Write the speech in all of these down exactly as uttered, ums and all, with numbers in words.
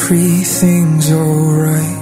everything's alright.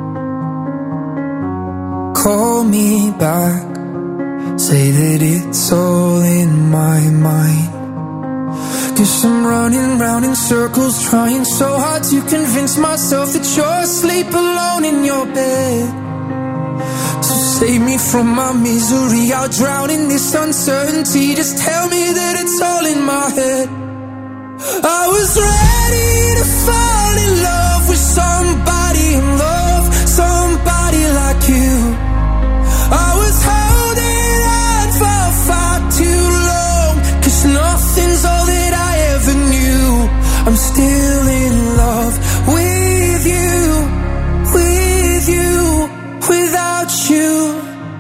Call me back, say that it's all in my mind. Cause I'm running round in circles, trying so hard to convince myself that you're asleep alone in your bed. So save me from my misery, I'll drown in this uncertainty. Just tell me that it's all in my head. I was ready to fall in love with somebody in love, somebody like you. I was holding on for far too long, cause nothing's all that I ever knew. I'm still in love with you, with you, without you.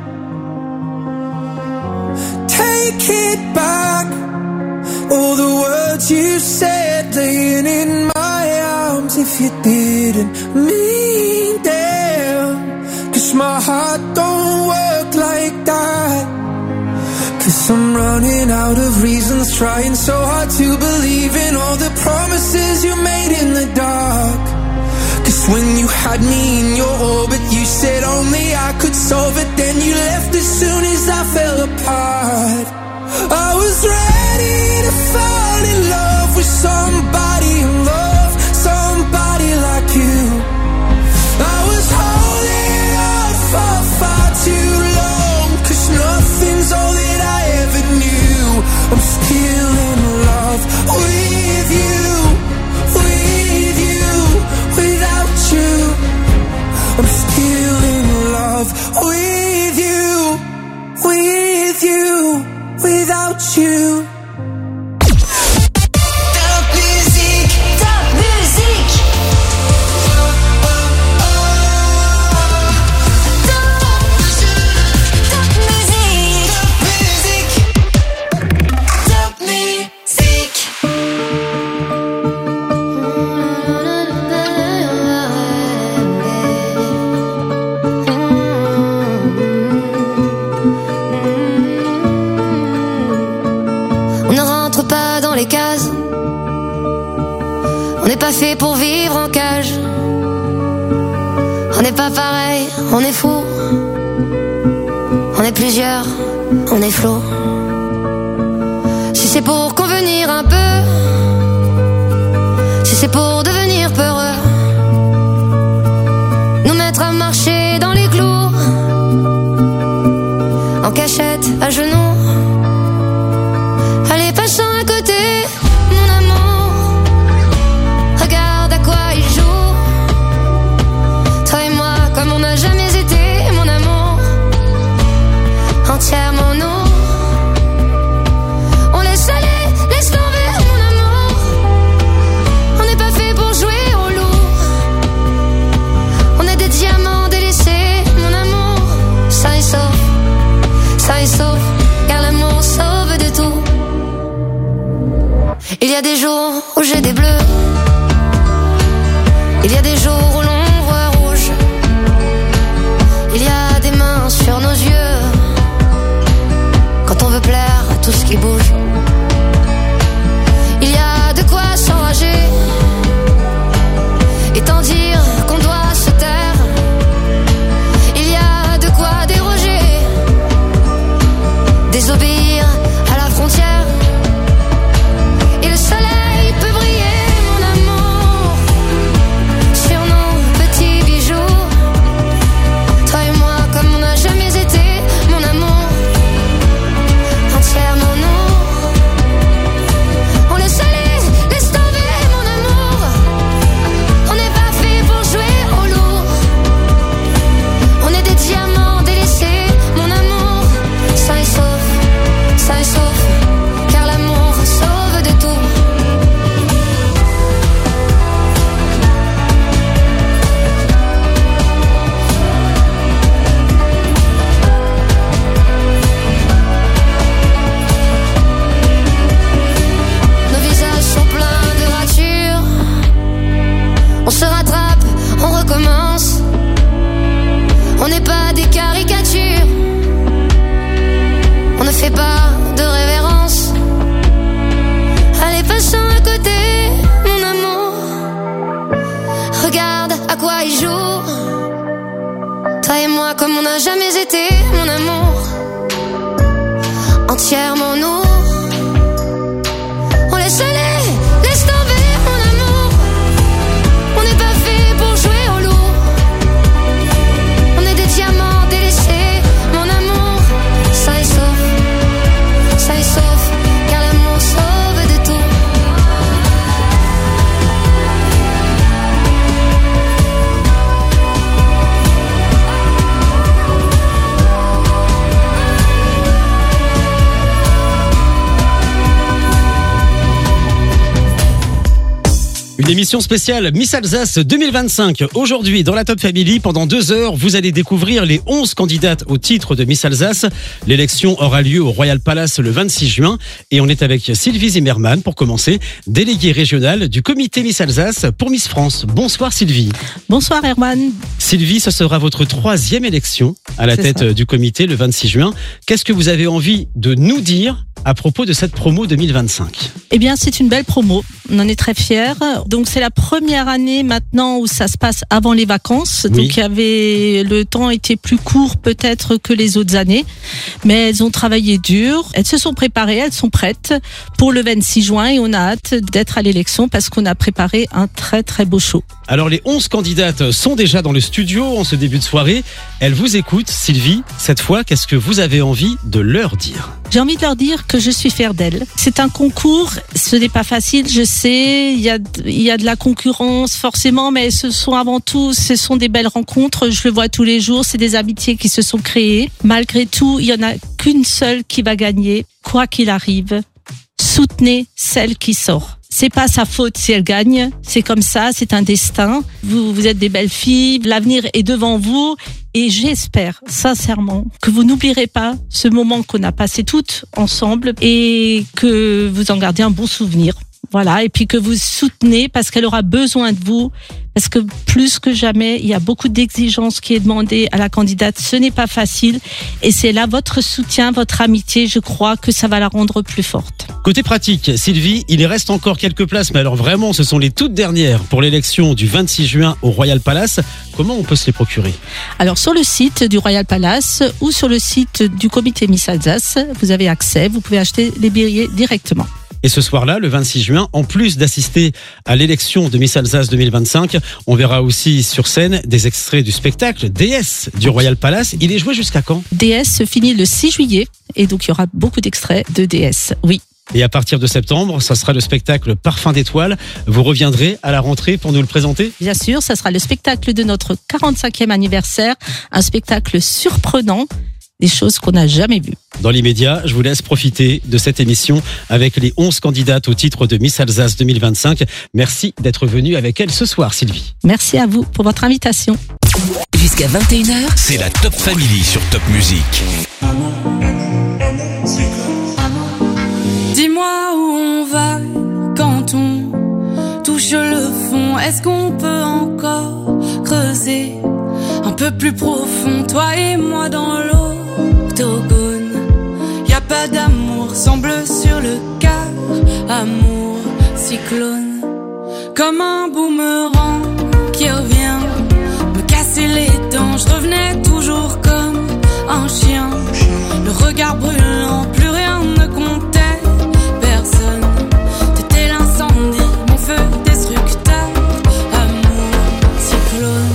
Take it back, all the words you said, laying in my arms. If you didn't mean them, cause my heart don't work like that. Cause I'm running out of reasons, trying so hard to believe in all the promises you made in the dark. Cause when you had me in your orbit, you said only I could solve it. Then you left as soon as I fell apart. I was ready to fall in love with somebody in love, somebody like you. I was holding on for far too long, cause nothing's all that I ever knew. I'm still in love with you, with you, without you. I'm still in love with you, with you, without you. Top musique, top musique. Top, top musique, top musique, top musique. Les cases, on n'est pas fait pour vivre en cage. On n'est pas pareil, on est fou. On est plusieurs, on est flou. Si c'est pour convenir un peu, si c'est pour devenir peureux, nous mettre à marcher dans les clous, en cachette, à genoux. Allez, passons à côté, mon amour. Regarde à quoi il joue. Toi et moi, comme on n'a jamais été, mon amour. Entièrement nous. On laisse aller, laisse tomber, mon amour. On n'est pas fait pour jouer au loup. On est des diamants délaissés, mon amour. Ça et sauf, ça et sauf, car l'amour sauve de tout. Il y a des jours où j'ai des bleus. Il y a des jours où l'ombre rouge. Il y a des mains sur nos yeux. Quand on veut plaire à tout ce qui bouge. Il y a de quoi s'enrager et tant dire qu'on doit se taire. Il y a de quoi déroger, désobéir à la frontière. Et le soleil peut briller, mon amour, sur nos petits bijoux. Toi et moi, comme on n'a jamais été, mon amour. Entièrement nous. n'a jamais été mon amour entièrement nous. On laisse aller, laisse tomber mon amour. On n'est pas fait pour jouer au lourd. On est des diamants délaissés, mon amour. Ça est sauf, ça est sauf, car l'amour sauve de tout. Une émission spéciale Miss Alsace deux mille vingt-cinq. Aujourd'hui, dans la Top Family, pendant deux heures, vous allez découvrir les onze candidates au titre de Miss Alsace. L'élection aura lieu au Royal Palace le vingt-six juin. Et on est avec Sylvie Zimmermann, pour commencer, déléguée régionale du comité Miss Alsace pour Miss France. Bonsoir Sylvie. Bonsoir Erwan. Sylvie, ce sera votre troisième élection à la C'est tête ça. du comité le vingt-six juin. Qu'est-ce que vous avez envie de nous dire à propos de cette promo deux mille vingt-cinq? Eh bien, c'est une belle promo. On en est très fiers. Donc, c'est la première année maintenant où ça se passe avant les vacances. Oui. Donc, il y avait, le temps était plus court peut-être que les autres années. Mais elles ont travaillé dur. Elles se sont préparées, elles sont prêtes pour le vingt-six juin et on a hâte d'être à l'élection parce qu'on a préparé un très très beau show. Alors les onze candidates sont déjà dans le studio en ce début de soirée. Elles vous écoutent. Sylvie, cette fois, qu'est-ce que vous avez envie de leur dire? J'ai envie de leur dire que je suis fière d'elles. C'est un concours, ce n'est pas facile, je sais, il y a, il y a de la concurrence forcément, mais ce sont avant tout, ce sont des belles rencontres, je le vois tous les jours, c'est des amitiés qui se sont créées. Malgré tout, il y en a qu'une seule qui va gagner, quoi qu'il arrive. Soutenez celle qui sort. C'est pas sa faute si elle gagne, c'est comme ça, c'est un destin. Vous, vous êtes des belles filles, l'avenir est devant vous et j'espère sincèrement que vous n'oublierez pas ce moment qu'on a passé toutes ensemble et que vous en gardez un bon souvenir. Voilà, et puis que vous soutenez parce qu'elle aura besoin de vous, parce que plus que jamais, il y a beaucoup d'exigences qui est demandée à la candidate. Ce n'est pas facile et c'est là votre soutien, votre amitié, je crois que ça va la rendre plus forte. Côté pratique, Sylvie, il reste encore quelques places, mais alors vraiment, ce sont les toutes dernières pour l'élection du vingt-six juin au Royal Palace. Comment on peut se les procurer? Alors sur le site du Royal Palace ou sur le site du comité Miss Alsace, vous avez accès, vous pouvez acheter les billets directement. Et ce soir-là, le vingt-six juin, en plus d'assister à l'élection de Miss Alsace deux mille vingt-cinq, on verra aussi sur scène des extraits du spectacle D S du Royal Palace. Il est joué jusqu'à quand? D S se finit le six juillet et donc il y aura beaucoup d'extraits de D S, oui. Et à partir de septembre, ça sera le spectacle Parfum d'étoiles. Vous reviendrez à la rentrée pour nous le présenter? Bien sûr, ça sera le spectacle de notre quarante-cinquième anniversaire, un spectacle surprenant, des choses qu'on n'a jamais vues. Dans l'immédiat, je vous laisse profiter de cette émission avec les onze candidates au titre de Miss Alsace deux mille vingt-cinq. Merci d'être venu avec elles ce soir, Sylvie. Merci à vous pour votre invitation. Jusqu'à vingt et une heures, C'est la Top Family sur Top Music. Dis-moi où on va quand on touche le fond. Est-ce qu'on peut encore creuser un peu plus profond, toi et moi dans l'octogone? Y a pas d'amour, semble sur le quart. Amour, cyclone, comme un boomerang qui revient me casser les dents. Je revenais toujours comme un chien, le regard brûlant, plus rien ne comptait. Personne, t'étais l'incendie, mon feu destructeur. Amour, cyclone.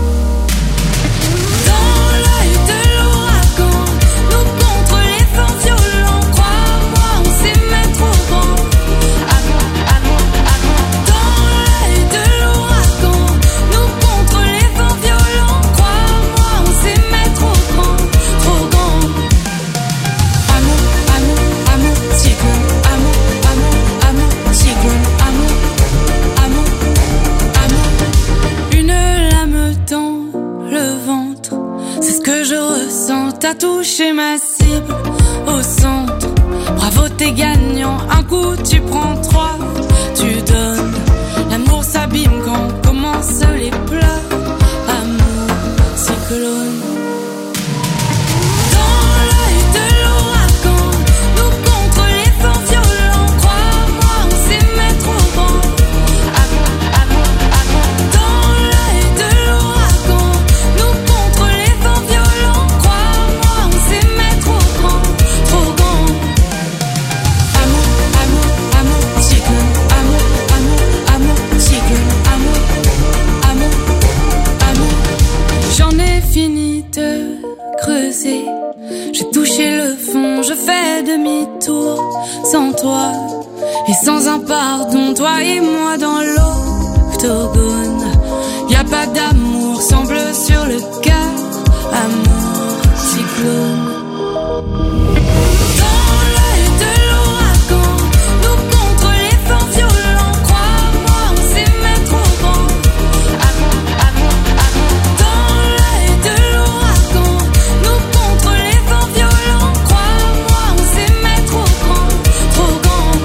Dans l'œil de l'ouragan, nous contre les vents violents. Crois-moi, on s'aimait trop grand. Amour, amour, amour. Dans l'œil de l'ouragan, nous contre les vents violents. Crois-moi, on s'aimait trop grand, trop grand. Amour, amour, amour, cyclone. Amour, amour, amour, cyclone. Amour, amour, amour. Une lame dans le ventre, c'est ce que je ressens. T'as touché ma cible au centre. Bravo, t'es gagnant. Un coup, tu prends trois, tu donnes. L'amour s'abîme quand commencent les pleurs. Amour, cyclone. Dans l'œil de l'ouragan, nous contre les vents violents. Crois-moi, on s'aimait trop grand. Amour, amour, amour. Dans l'œil de l'ouragan, nous contre les vents violents. pesé. J'ai touché le fond, je fais demi-tour. Sans toi et sans un pardon, toi et moi dans l'octogone. Y a pas d'amour, sans bleu sur le cœur. Amour, cyclone. Dans l'œil de l'ouragan, nous contre les vents violents. Crois-moi, on s'aimait trop grand. Amour, amour, amour. Dans l'œil de l'ouragan, nous contre les vents violents. Crois-moi, on s'aimait trop grand, trop grand.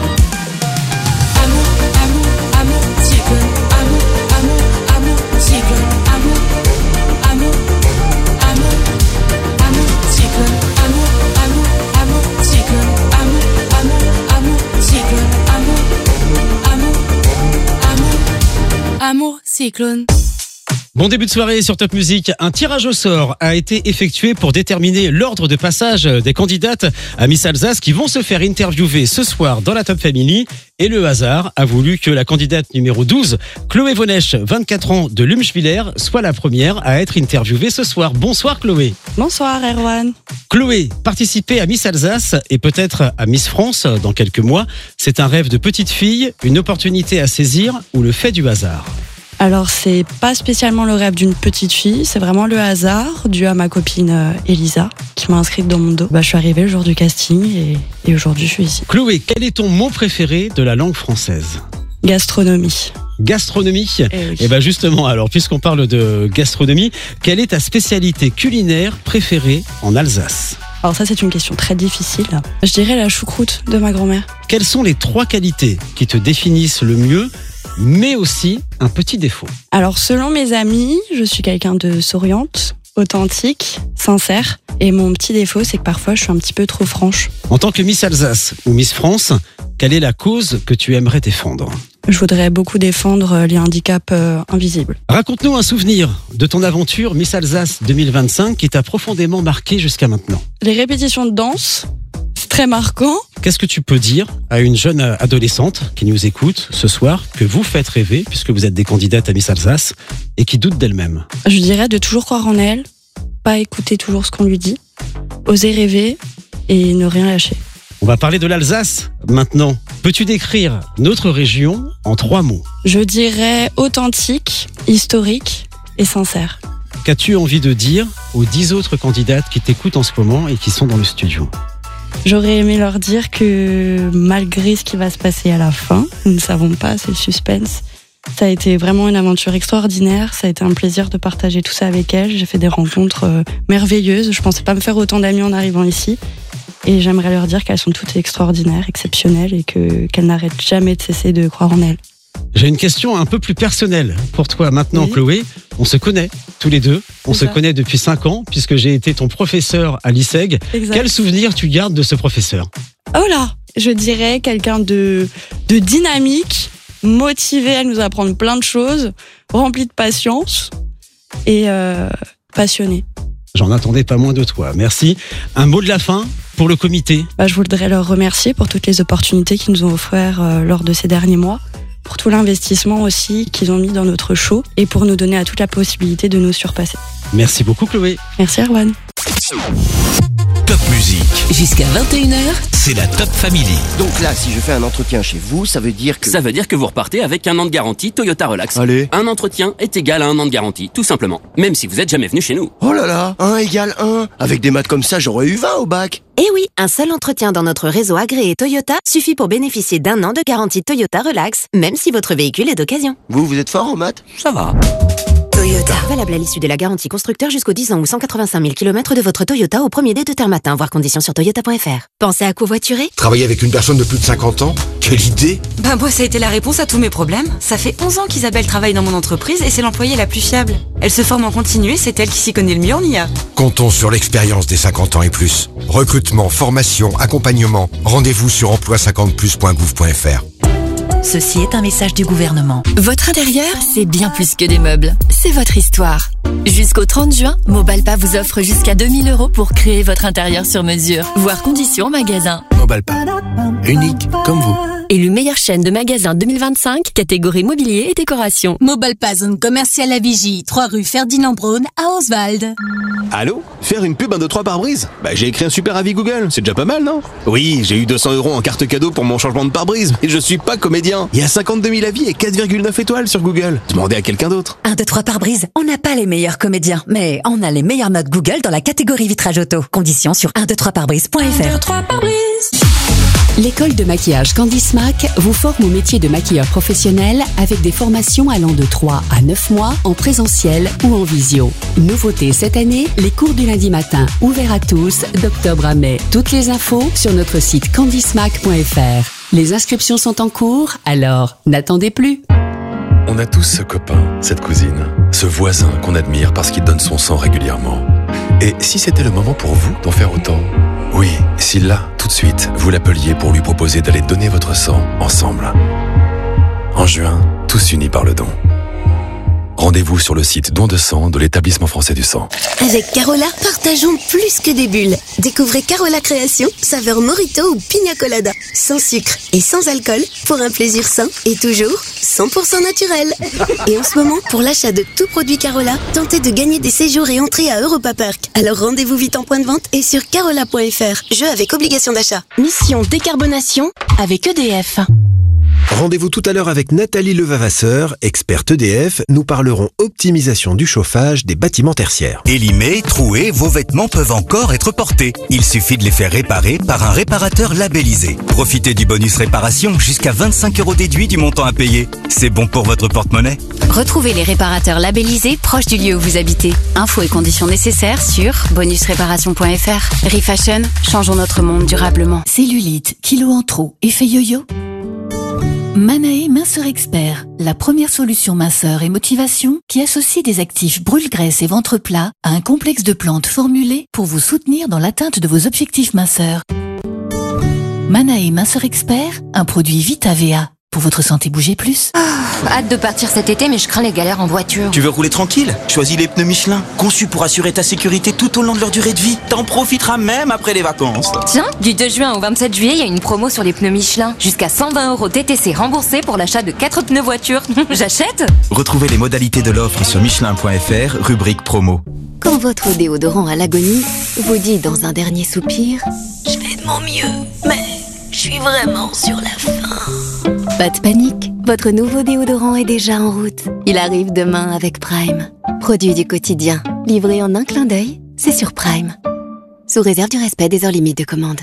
Amour, amour, amour, cyclone. Amour, amour, amour, cyclone. Amour, amour, amour, amour, cyclone. Amour, amour, amour, cyclone. Amour, amour, amour, cyclone. Amour, amour, amour, amour, cyclone. Bon début de soirée sur Top Music. Un tirage au sort a été effectué pour déterminer l'ordre de passage des candidates à Miss Alsace qui vont se faire interviewer ce soir dans la Top Family. Et le hasard a voulu que la candidate numéro douze, Chloé Vonech, vingt-quatre ans de Lumschwiller, soit la première à être interviewée ce soir. Bonsoir Chloé. Bonsoir Erwan. Chloé, participer à Miss Alsace et peut-être à Miss France dans quelques mois, c'est un rêve de petite fille, une opportunité à saisir ou le fait du hasard? Alors c'est pas spécialement le rêve d'une petite fille, c'est vraiment le hasard dû à ma copine euh, Elisa qui m'a inscrite dans mon dos. Bah, je suis arrivée le jour du casting et, et aujourd'hui je suis ici. Chloé, quel est ton mot préféré de la langue française? Gastronomie. Gastronomie. Eh oui. Et ben justement, alors puisqu'on parle de gastronomie, quelle est ta spécialité culinaire préférée en Alsace? Alors ça c'est une question très difficile. Je dirais la choucroute de ma grand-mère. Quelles sont les trois qualités qui te définissent le mieux, mais aussi un petit défaut? Alors selon mes amis, je suis quelqu'un de souriante, authentique, sincère. Et mon petit défaut c'est que parfois je suis un petit peu trop franche. En tant que Miss Alsace ou Miss France, quelle est la cause que tu aimerais défendre? Je voudrais beaucoup défendre les handicaps euh, invisibles. Raconte-nous un souvenir de ton aventure Miss Alsace deux mille vingt-cinq qui t'a profondément marqué jusqu'à maintenant. Les répétitions de danse, c'est très marquant. Qu'est-ce que tu peux dire à une jeune adolescente qui nous écoute ce soir, que vous faites rêver, puisque vous êtes des candidates à Miss Alsace, et qui doute d'elle-même? Je dirais de toujours croire en elle, pas écouter toujours ce qu'on lui dit, oser rêver et ne rien lâcher. On va parler de l'Alsace maintenant. Peux-tu décrire notre région en trois mots? Je dirais authentique, historique et sincère. Qu'as-tu envie de dire aux dix autres candidates qui t'écoutent en ce moment et qui sont dans le studio? J'aurais aimé leur dire que malgré ce qui va se passer à la fin, nous ne savons pas, c'est le suspense. Ça a été vraiment une aventure extraordinaire, ça a été un plaisir de partager tout ça avec elles. J'ai fait des rencontres euh, merveilleuses, je pensais pas me faire autant d'amis en arrivant ici. Et j'aimerais leur dire qu'elles sont toutes extraordinaires, exceptionnelles et que, qu'elles n'arrêtent jamais de cesser de croire en elles. J'ai une question un peu plus personnelle pour toi maintenant, Oui. Chloé. On se connaît tous les deux. On C'est se ça. connaît depuis cinq ans puisque j'ai été ton professeur à l'I S E G. Exact. Quel souvenir tu gardes de ce professeur? Oh là, je dirais quelqu'un de, de dynamique, motivé à nous apprendre plein de choses, rempli de patience et euh, passionné. J'en attendais pas moins de toi. Merci. Un mot de la fin pour le comité. Bah, je voudrais leur remercier pour toutes les opportunités qu'ils nous ont offertes euh, lors de ces derniers mois, pour tout l'investissement aussi qu'ils ont mis dans notre show et pour nous donner à toute la possibilité de nous surpasser. Merci beaucoup, Chloé. Merci Erwan. Top Music, Jusqu'à vingt et une heures, c'est la Top Family. Donc là, si je fais un entretien chez vous, ça veut dire que... Ça veut dire que vous repartez avec un an de garantie Toyota Relax. Allez. Un entretien est égal à un an de garantie, tout simplement. Même si vous êtes jamais venu chez nous. Oh là là, un égale un. Avec des maths comme ça, j'aurais eu vingt au bac. Eh oui, un seul entretien dans notre réseau agréé Toyota suffit pour bénéficier d'un an de garantie Toyota Relax, même si votre véhicule est d'occasion. Vous, vous êtes fort en maths? Ça va. Toyota. Valable à l'issue de la garantie constructeur jusqu'aux dix ans ou cent quatre-vingt-cinq mille kilomètres de votre Toyota au premier dé de terre matin, voir conditions sur toyota point f r. Pensez à covoiturer? Travailler avec une personne de plus de cinquante ans? Quelle idée! Ben moi, ça a été la réponse à tous mes problèmes. Ça fait onze ans qu'Isabelle travaille dans mon entreprise et c'est l'employée la plus fiable. Elle se forme en continu et c'est elle qui s'y connaît le mieux en I A. Comptons sur l'expérience des cinquante ans et plus. Recrutement, formation, accompagnement. Rendez-vous sur emploi cinquante plus point gouv point f r. Ceci est un message du gouvernement. Votre intérieur, c'est bien plus que des meubles. C'est votre histoire. Jusqu'au trente juin, Mobalpa vous offre jusqu'à deux mille euros pour créer votre intérieur sur mesure. Voir conditions en magasin. Mobalpa. Unique comme vous. Élu meilleure chaîne de magasins deux mille vingt-cinq, catégorie mobilier et décoration. Mobalpa zone commerciale à Vigie, trois rue Ferdinand Braun à Oswald. Allô? Faire une pub un deux trois pare-brise? Bah j'ai écrit un super avis Google, c'est déjà pas mal, non? Oui, j'ai eu deux cents euros en carte cadeau pour mon changement de pare-brise, et je suis pas comédien. Il y a cinquante-deux mille avis et quatre virgule neuf étoiles sur Google. Demandez à quelqu'un d'autre. un, deux, trois pare-brise, on n'a pas les meilleurs comédiens, mais on a les meilleures notes Google dans la catégorie vitrage auto. Conditions sur un deux trois pare-brise point f r. un, deux, trois pare-brise. L'école de maquillage Candice Mac vous forme au métier de maquilleur professionnel avec des formations allant de trois à neuf mois en présentiel ou en visio. Nouveauté cette année, les cours du lundi matin ouverts à tous d'octobre à mai. Toutes les infos sur notre site candice mac point f r. Les inscriptions sont en cours, alors n'attendez plus. On a tous ce copain, cette cousine, ce voisin qu'on admire parce qu'il donne son sang régulièrement. Et si c'était le moment pour vous d'en faire autant? Oui, si là, tout de suite, vous l'appeliez pour lui proposer d'aller donner votre sang ensemble. En juin, tous unis par le don. Rendez-vous sur le site don de sang de l'Établissement français du sang. Avec Carola, partageons plus que des bulles. Découvrez Carola Création, saveur mojito ou pina colada. Sans sucre et sans alcool, pour un plaisir sain et toujours cent pour cent naturel. Et en ce moment, pour l'achat de tout produit Carola, tentez de gagner des séjours et entrées à Europa Park. Alors rendez-vous vite en point de vente et sur carola point f r. Jeu avec obligation d'achat. Mission décarbonation avec E D F. Rendez-vous tout à l'heure avec Nathalie Levavasseur, experte E D F. Nous parlerons optimisation du chauffage des bâtiments tertiaires. Élimés, troués, vos vêtements peuvent encore être portés. Il suffit de les faire réparer par un réparateur labellisé. Profitez du bonus réparation, jusqu'à vingt-cinq euros déduits du montant à payer. C'est bon pour votre porte-monnaie. Retrouvez les réparateurs labellisés proches du lieu où vous habitez. Infos et conditions nécessaires sur bonus réparation point f r. Refashion, changeons notre monde durablement. Cellulite, kilos en trop, effet yo-yo? Manae Minceur Expert, la première solution minceur et motivation qui associe des actifs brûle-graisse et ventre plat à un complexe de plantes formulées pour vous soutenir dans l'atteinte de vos objectifs minceurs. Manae Minceur Expert, un produit Vita V A. Pour votre santé, bougez plus. Ah, hâte de partir cet été, mais je crains les galères en voiture. Tu veux rouler tranquille? Choisis les pneus Michelin, conçus pour assurer ta sécurité tout au long de leur durée de vie. T'en profiteras même après les vacances. Tiens, du deux juin au vingt-sept juillet, il y a une promo sur les pneus Michelin. Jusqu'à cent vingt euros T T C remboursés pour l'achat de quatre pneus voiture. J'achète? Retrouvez les modalités de l'offre sur michelin point f r, rubrique promo. Quand votre déodorant à l'agonie vous dit dans un dernier soupir « Je fais de mon mieux, mais je suis vraiment sur la fin ». Pas de panique, votre nouveau déodorant est déjà en route. Il arrive demain avec Prime. Produit du quotidien, livré en un clin d'œil, c'est sur Prime. Sous réserve du respect des heures limites de commande.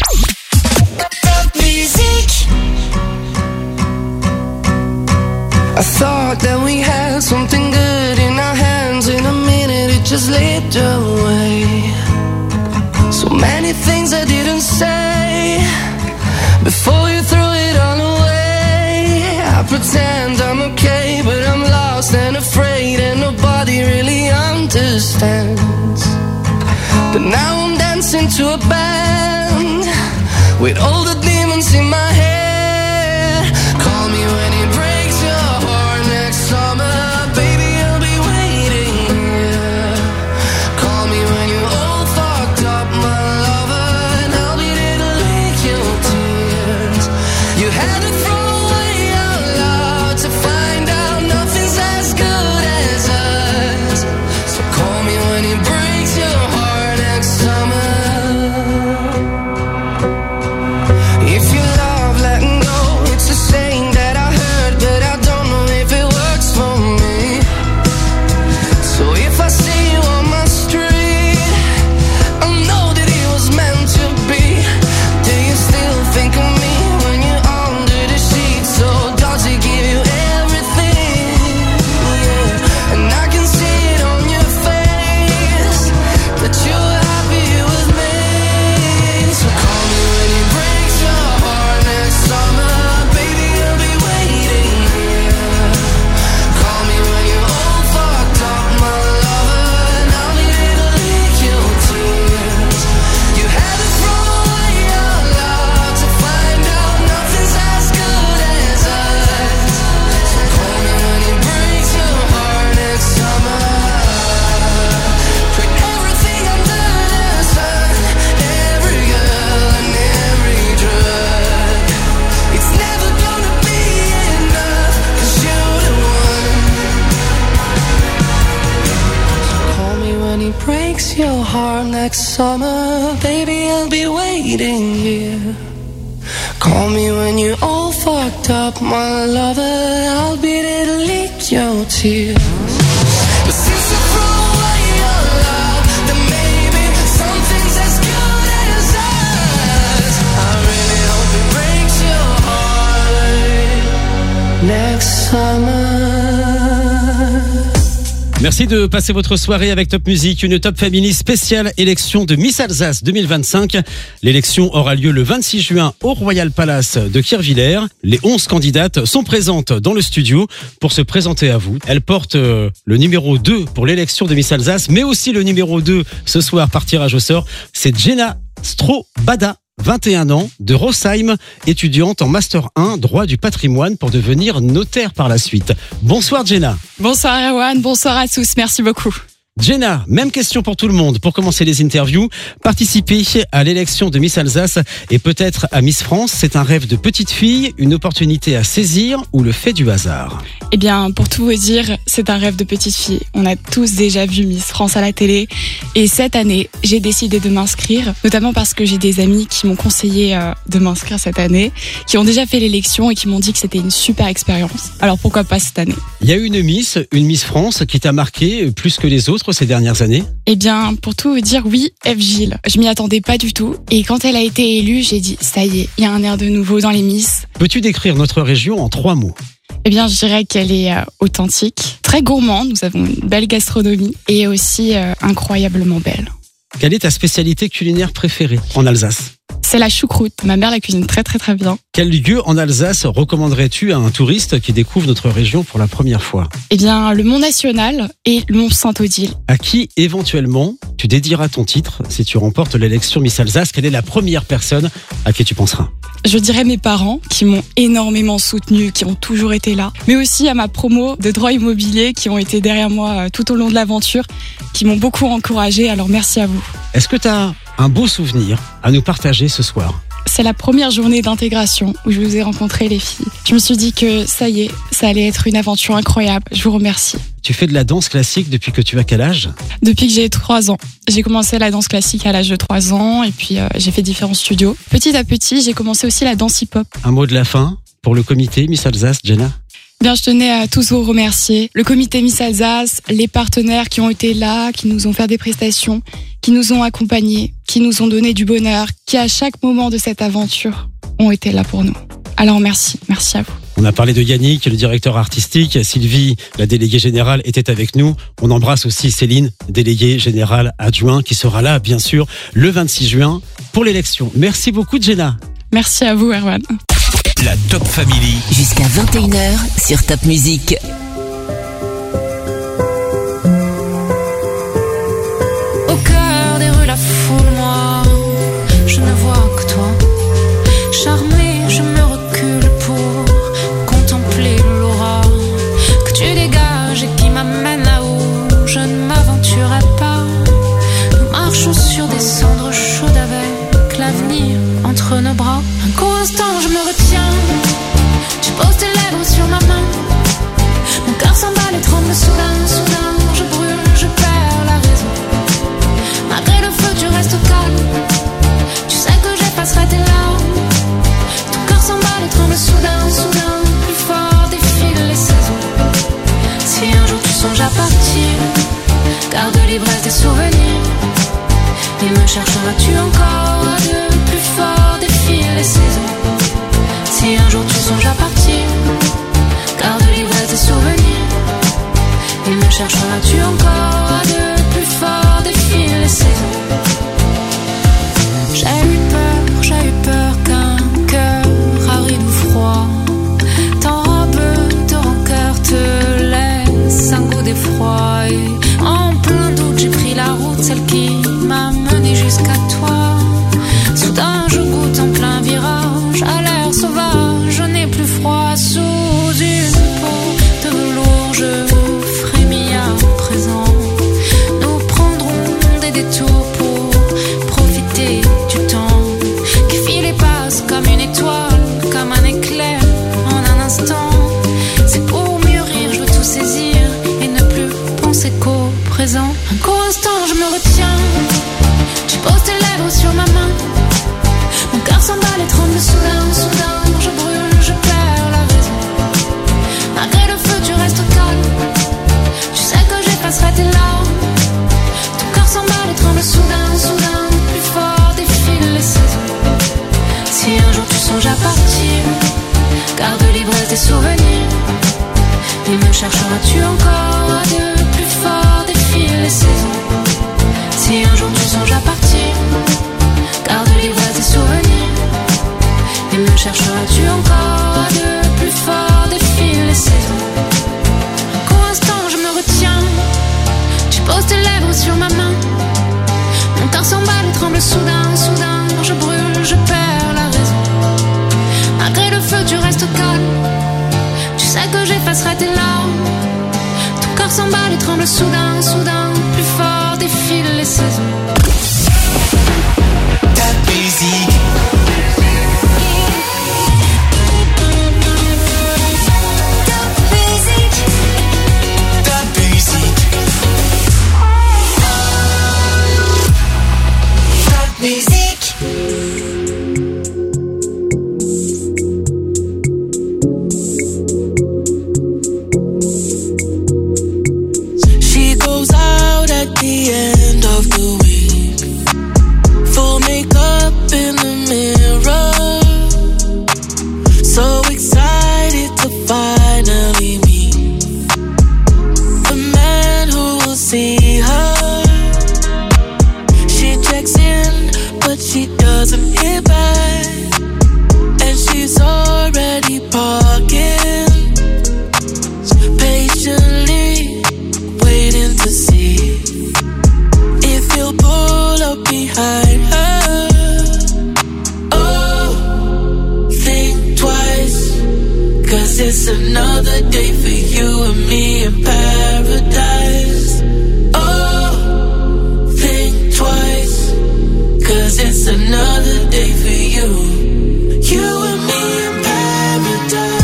I thought that we had something good in our hands. In a minute it just slipped away. So many things I didn't say before you threw it all away. I pretend I'm okay, but I'm lost and afraid, and nobody really understands. But now I'm dancing to a band with all the demons in my head. Call me when it breaks your heart next summer, baby, I'll be waiting here. Call me when you're all fucked up, my lover, and I'll be there to lick your tears. You had to throw to find out nothing's as good as us. So call me when it breaks your heart next summer. If your love next summer, baby, I'll be waiting here. Call me when you're all fucked up, my lover. I'll be there to lick your tears. But since you threw away your love, then maybe something's as good as us. I really hope it breaks your heart next summer. Merci de passer votre soirée avec Top Music, une Top Family spéciale élection de Miss Alsace deux mille vingt-cinq. L'élection aura lieu le vingt-six juin au Royal Palace de Kirchwiller. Les onze candidates sont présentes dans le studio pour se présenter à vous. Elles portent le numéro deux pour l'élection de Miss Alsace, mais aussi le numéro deux ce soir par tirage au sort. C'est Jenna Strobada, vingt et un ans, de Rosheim, étudiante en Master un, droit du patrimoine pour devenir notaire par la suite. Bonsoir Jenna. Bonsoir Erwan, bonsoir à tous, merci beaucoup. Jenna, même question pour tout le monde. Pour commencer les interviews, participer à l'élection de Miss Alsace et peut-être à Miss France, c'est un rêve de petite fille, une opportunité à saisir ou le fait du hasard? Eh bien, pour tout vous dire, c'est un rêve de petite fille. On a tous déjà vu Miss France à la télé et cette année, j'ai décidé de m'inscrire, notamment parce que j'ai des amis qui m'ont conseillé euh, de m'inscrire cette année, qui ont déjà fait l'élection et qui m'ont dit que c'était une super expérience. Alors pourquoi pas cette année? Il y a une Miss, une Miss France qui t'a marqué plus que les autres ces dernières années? Eh bien, pour tout vous dire, oui, Eve Gilles. Je m'y attendais pas du tout. Et quand elle a été élue, j'ai dit, ça y est, il y a un air de nouveau dans les Miss. Peux-tu décrire notre région en trois mots? Eh bien, je dirais qu'elle est euh, authentique, très gourmande, nous avons une belle gastronomie et aussi euh, incroyablement belle. Quelle est ta spécialité culinaire préférée en Alsace? C'est la choucroute. Ma mère la cuisine très très très bien. Quel lieu en Alsace recommanderais-tu à un touriste qui découvre notre région pour la première fois? Eh bien, le Mont National et le Mont Saint-Odile. À qui, éventuellement, tu dédieras ton titre si tu remportes l'élection Miss Alsace? Quelle est la première personne à qui tu penseras? Je dirais mes parents qui m'ont énormément soutenue, qui ont toujours été là. Mais aussi à ma promo de droit immobilier qui ont été derrière moi tout au long de l'aventure, qui m'ont beaucoup encouragée. Alors merci à vous. Est-ce que tu as un beau souvenir à nous partager ce soir? C'est la première journée d'intégration où je vous ai rencontré les filles. Je me suis dit que ça y est, ça allait être une aventure incroyable. Je vous remercie. Tu fais de la danse classique depuis que tu as quel âge? Depuis que j'ai trois ans. J'ai commencé la danse classique à l'âge de trois ans et puis euh, j'ai fait différents studios. Petit à petit, j'ai commencé aussi la danse hip-hop. Un mot de la fin pour le comité Miss Alsace, Jenna? Bien, je tenais à tous vous remercier. Le comité Miss Alsace, les partenaires qui ont été là, qui nous ont fait des prestations, qui nous ont accompagnés, qui nous ont donné du bonheur, qui à chaque moment de cette aventure ont été là pour nous. Alors merci, merci à vous. On a parlé de Yannick, le directeur artistique. Sylvie, la déléguée générale, était avec nous. On embrasse aussi Céline, déléguée générale adjointe, qui sera là, bien sûr, le vingt-six juin pour l'élection. Merci beaucoup, Jenna. Merci à vous, Erwan. La Top Family. Jusqu'à vingt et une heures sur Top Music. Au cœur des rues, la foule, moi, je ne vois que toi. Charmée, je me recule pour contempler l'aura que tu dégages et qui m'amène là où je ne m'aventurerai pas. Nous marchons sur des cendres chaudes avec l'avenir entre nos bras. Un court instant, je me retiens. Tu poses tes lèvres sur ma main. Mon cœur s'emballe et tremble soudain, soudain. Je brûle, je perds la raison. Malgré le feu, tu restes calme. Tu sais que j'effacerai tes larmes. Ton cœur s'emballe et tremble soudain, soudain. Plus fort défilent les saisons. Si un jour tu songes à partir, garde l'ivresse des souvenirs. Et me chercheras-tu encore à deux? Plus fort défilent les saisons. Si un jour tu songes à partir, garde l'ivresse des souvenirs. Et me chercheras-tu encore à deux? Plus fort défilent les saisons. J'ai eu peur, j'ai eu peur qu'un cœur aride ou froid t'enrobe de rancœur, te laisse un goût d'effroi. Et en plein doute j'ai pris la route, celle qui m'a mené jusqu'à toi. Soudain je goûte en plein virage, à l'air sauvage, je n'ai plus froid. Sous une peau de velours je frémis à présent. Nous prendrons des détours tes souvenirs. Et me chercheras-tu encore à de plus fort défier les saisons. Si un jour tu songes à partir, garde livre tes souvenirs. Et me chercheras-tu encore à de plus fort défier les saisons. Pour l'instant je me retiens, tu poses tes lèvres sur ma main. Mon cœur s'emballe et tremble soudain, soudain. Je brûle, je perds la raison. Malgré le feu tu restes calme. Tu sais que j'effacerai tes larmes. Ton cœur s'emballe et tremble soudain, soudain. Plus fort défilent les saisons. Ta musique. It's another day for you and me in paradise. Oh, think twice, cause it's another day for you. You and me in paradise.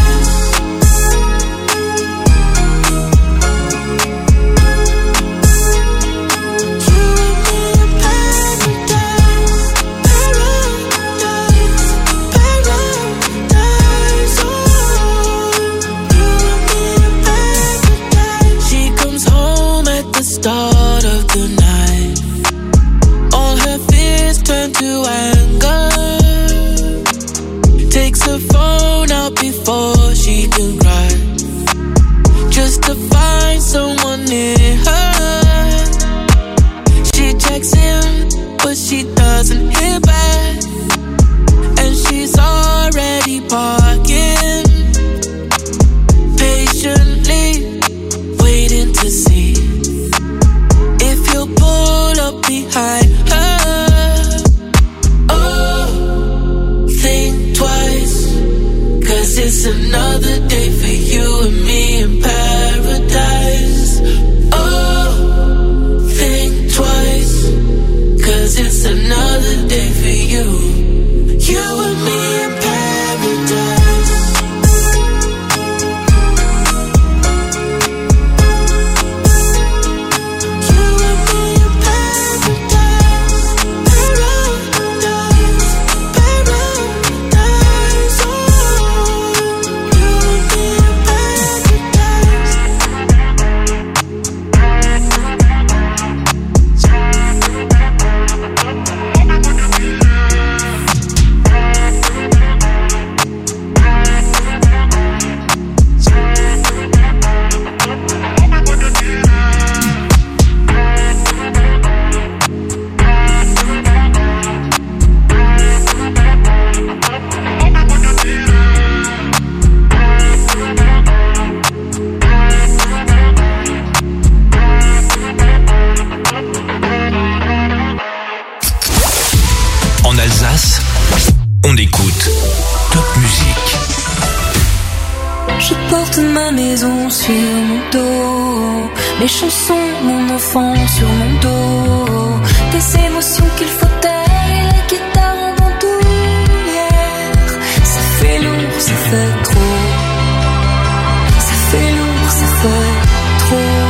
Start of the night, all her fears turn to anger. Takes her phone out before she can cry, just to find someone near her. She checks in, but she doesn't hear back, and she's already parking, patiently waiting to see if you'll pull up behind her. Oh, think twice, cause it's another day for you and me in paradise. Oh, think twice, cause it's another day for you. You and me in paradise. On écoute Top Musique. Je porte ma maison sur mon dos, mes chansons, mon enfant sur mon dos, des émotions qu'il faut taire et la guitare en bandoulière. Ça fait lourd, ça fait trop. Ça fait lourd, ça fait trop.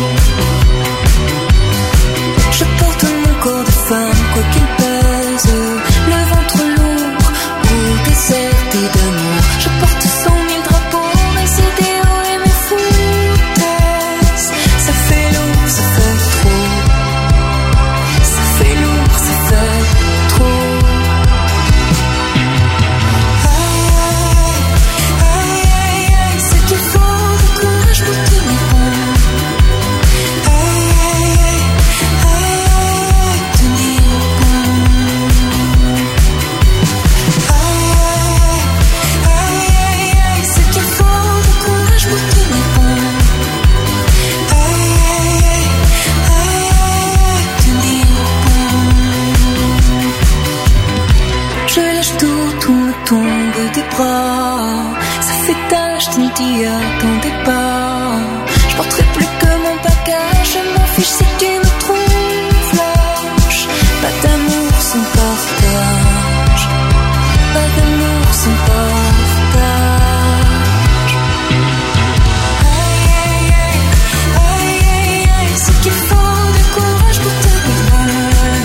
Quoi qu'il pèse, tombe des bras. Ça fait tâche, tu ne t'y attendais pas. Je porterai plus que mon bagage, je m'en fiche si tu me trouves lâche. Pas d'amour sans partage, pas d'amour sans partage. Aïe aïe aïe, aïe aïe aïe, c'est qu'il faut du courage pour te dévoiler.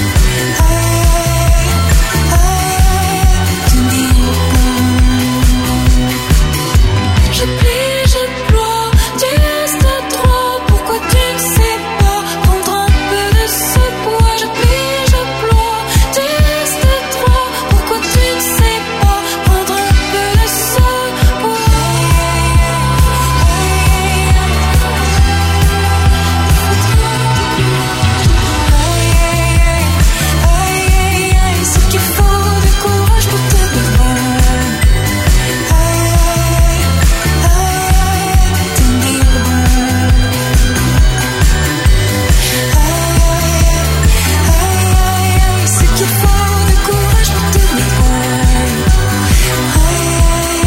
Aïe aïe aïe, tu me dis bon. J'ai plie, j'ai ploie, tu restes droit. Pourquoi tu ne sais pas prendre un peu de ce poids? Je plie, je ploie, tu restes droit. Pourquoi tu ne sais pas prendre un peu de ce poids? Aïe aïe aïe, c'est qu'il faut du courage pour te dévoiler. Aïe aïe aïe, tu me dis bon. Aïe aïe aïe, c'est qu'il faut du courage pour te dévoiler. Aïe